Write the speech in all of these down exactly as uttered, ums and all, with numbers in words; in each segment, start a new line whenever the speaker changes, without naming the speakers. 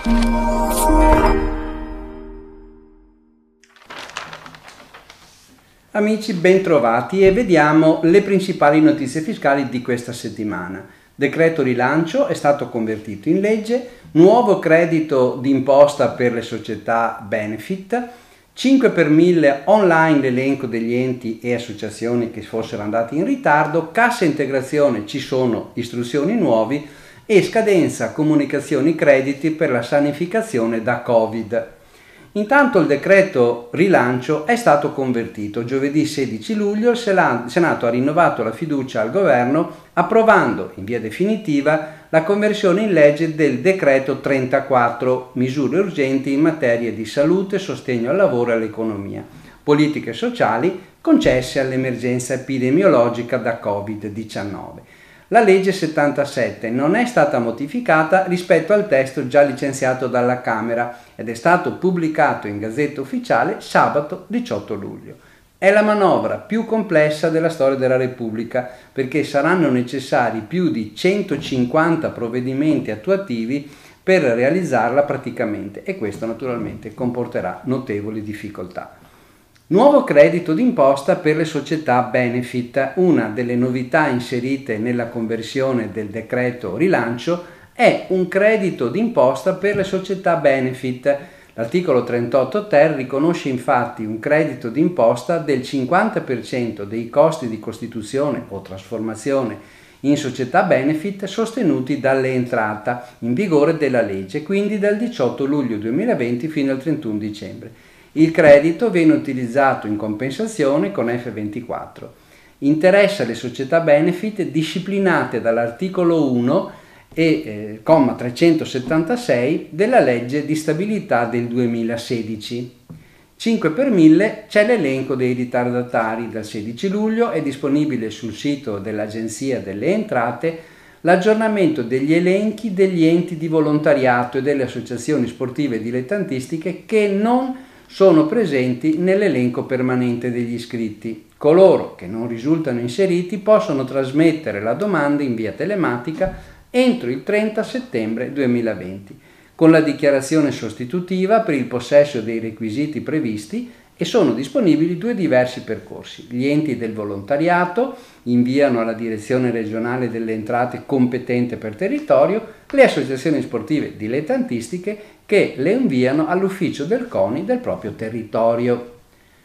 Amici, bentrovati e vediamo le principali notizie fiscali di questa settimana. Decreto rilancio è stato convertito in legge, nuovo credito d'imposta per le società benefit, cinque per mille online l'elenco degli enti e associazioni che fossero andati in ritardo, cassa integrazione ci sono istruzioni nuovi e scadenza comunicazioni crediti per la sanificazione da Covid. Intanto il decreto rilancio è stato convertito. Giovedì sedici luglio il Senato ha rinnovato la fiducia al governo approvando in via definitiva la conversione in legge del decreto trentaquattro, misure urgenti in materia di salute, sostegno al lavoro e all'economia, politiche sociali concesse all'emergenza epidemiologica da Covid diciannove. La legge settantasette non è stata modificata rispetto al testo già licenziato dalla Camera ed è stato pubblicato in Gazzetta Ufficiale sabato diciotto luglio. È la manovra più complessa della storia della Repubblica perché saranno necessari più di centocinquanta provvedimenti attuativi per realizzarla praticamente e questo naturalmente comporterà notevoli difficoltà. Nuovo credito d'imposta per le società benefit. Una delle novità inserite nella conversione del decreto rilancio è un credito d'imposta per le società benefit. L'articolo trentotto ter riconosce infatti un credito d'imposta del cinquanta per cento dei costi di costituzione o trasformazione in società benefit sostenuti dall'entrata in vigore della legge, quindi dal diciotto luglio duemilaventi fino al trentuno dicembre. Il credito viene utilizzato in compensazione con F ventiquattro. Interessa le società benefit disciplinate dall'articolo uno e eh, comma trecentosettantasei della legge di stabilità del duemilasedici. cinque per mille c'è l'elenco dei ritardatari. Dal sedici luglio è disponibile sul sito dell'Agenzia delle Entrate l'aggiornamento degli elenchi degli enti di volontariato e delle associazioni sportive dilettantistiche che non sono presenti nell'elenco permanente degli iscritti. Coloro che non risultano inseriti possono trasmettere la domanda in via telematica entro il trenta settembre duemilaventi, con la dichiarazione sostitutiva per il possesso dei requisiti previsti e sono disponibili due diversi percorsi. Gli enti del volontariato inviano alla Direzione Regionale delle Entrate competente per territorio le associazioni sportive dilettantistiche che le inviano all'ufficio del CONI del proprio territorio.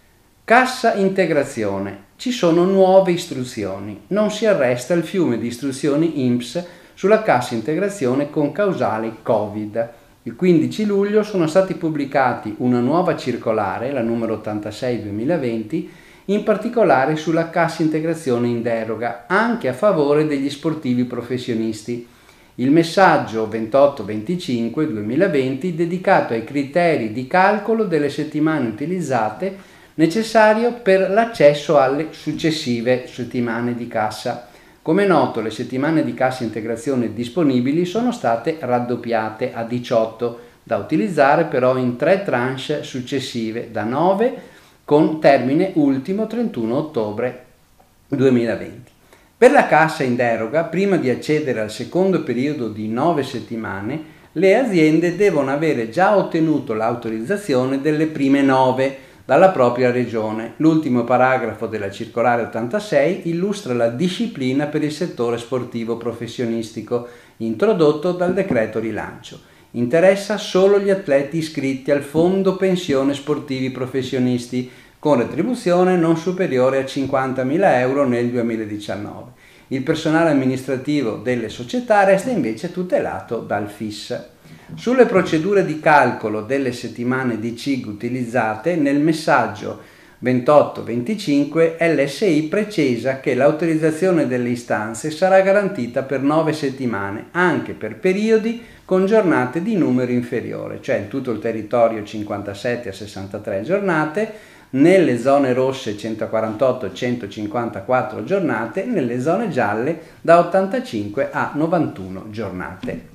Cassa integrazione. Ci sono nuove istruzioni. Non si arresta il fiume di istruzioni I N P S sulla cassa integrazione con causale Covid. Il quindici luglio sono stati pubblicati una nuova circolare, la numero ottantasei duemilaventi, in particolare sulla cassa integrazione in deroga, anche a favore degli sportivi professionisti. Il messaggio ventotto venticinque duemilaventi dedicato ai criteri di calcolo delle settimane utilizzate necessario per l'accesso alle successive settimane di cassa. Come noto, le settimane di cassa integrazione disponibili sono state raddoppiate a diciotto, da utilizzare però in tre tranche successive, da nove con termine ultimo trentuno ottobre duemilaventi. Per la cassa in deroga, prima di accedere al secondo periodo di nove settimane, le aziende devono avere già ottenuto l'autorizzazione delle prime nove dalla propria regione. L'ultimo paragrafo della circolare ottantasei illustra la disciplina per il settore sportivo professionistico introdotto dal decreto rilancio. Interessa solo gli atleti iscritti al Fondo Pensione Sportivi Professionisti con retribuzione non superiore a cinquantamila euro nel duemiladiciannove. Il personale amministrativo delle società resta invece tutelato dal F I S. Sulle procedure di calcolo delle settimane di C I G utilizzate, nel messaggio ventotto venticinque L S I precisa che l'autorizzazione delle istanze sarà garantita per nove settimane, anche per periodi con giornate di numero inferiore, cioè in tutto il territorio cinquantasette a sessantatré giornate, nelle zone rosse centoquarantotto a centocinquantaquattro giornate, nelle zone gialle da ottantacinque a novantuno giornate.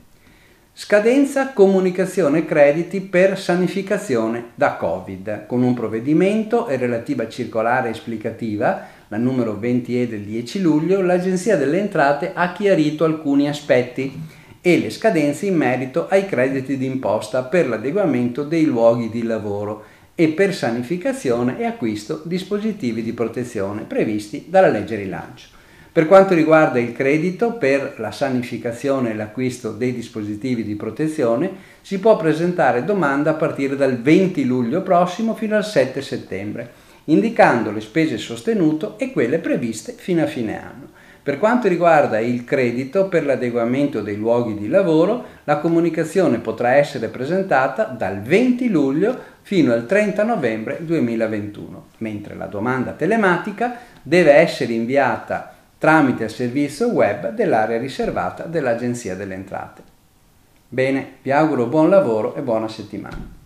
Scadenza comunicazione crediti per sanificazione da Covid. Con un provvedimento e relativa circolare esplicativa, la numero venti E del dieci luglio, l'Agenzia delle Entrate ha chiarito alcuni aspetti e le scadenze in merito ai crediti d'imposta per l'adeguamento dei luoghi di lavoro e per sanificazione e acquisto dispositivi di protezione previsti dalla legge rilancio. Per quanto riguarda il credito per la sanificazione e l'acquisto dei dispositivi di protezione, si può presentare domanda a partire dal venti luglio prossimo fino al sette settembre, indicando le spese sostenute e quelle previste fino a fine anno. Per quanto riguarda il credito per l'adeguamento dei luoghi di lavoro, la comunicazione potrà essere presentata dal venti luglio fino al trenta novembre duemilaventuno, mentre la domanda telematica deve essere inviata tramite il servizio web dell'area riservata dell'Agenzia delle Entrate. Bene, vi auguro buon lavoro e buona settimana.